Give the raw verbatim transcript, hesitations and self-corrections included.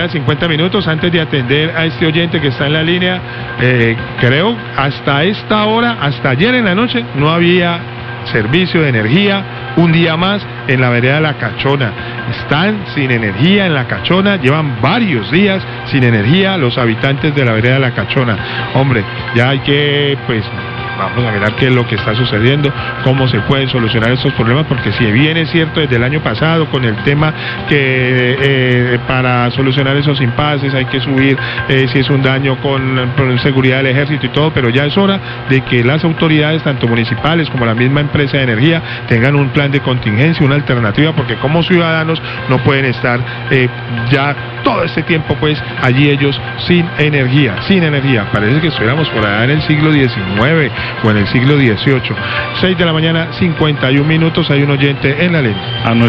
mañana, cincuenta minutos. Antes de atender a este oyente que está en la línea, eh, creo hasta esta hora, hasta ayer en la noche, no había servicio de energía un día más en la vereda de La Cachona. Están sin energía en La Cachona, llevan varios días sin energía los habitantes de la vereda de La Cachona. Hombre, ya hay que, pues, vamos a mirar qué es lo que está sucediendo, cómo se pueden solucionar estos problemas, porque si bien es cierto desde el año pasado con el tema que eh, para solucionar esos impases hay que subir eh, si es un daño con, con seguridad del ejército y todo, pero ya es hora de que las autoridades, tanto municipales como la misma empresa de energía, tengan un plan de contingencia, una alternativa, porque como ciudadanos no pueden estar eh, ya todo este tiempo pues allí ellos sin energía, sin energía. Parece que estuviéramos por allá en el siglo diecinueve o en el siglo dieciocho. seis de la mañana, cincuenta y un minutos, hay un oyente en la línea.